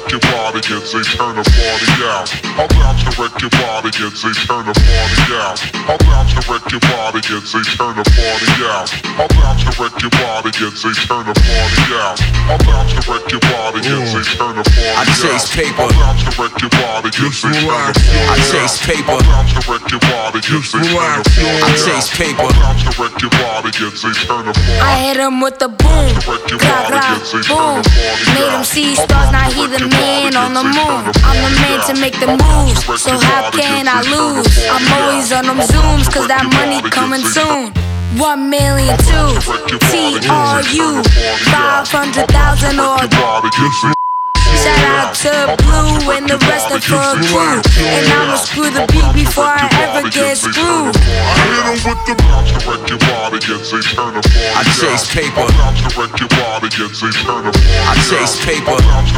wreck your body and say turn the party out. I'm down to wreck your body and say turn the party out. I'm down to wreck your body and say turn the party out. I'm down to wreck your body and say turn the party out. I'm down to wreck your body and say turn the party out. I chase paper. I'm down to wreck your body and say turn the party out. I chase paper. I'm down to wreck your body and say turn the party out. I chase paper. I'm down to wreck your body and say turn the party out. I hit him with the boom, clap, clap, boom. Made him see stars, now he the man on the moon. I'm the man to make the moves, so how can I lose? I'm always on them zooms, cause that money coming soon. 1 million, 2, TRU, 500,000 or shout out to Blue and the rest of her crew. And I'ma screw the beat before I ever get screwed. I chase paper. I chase paper.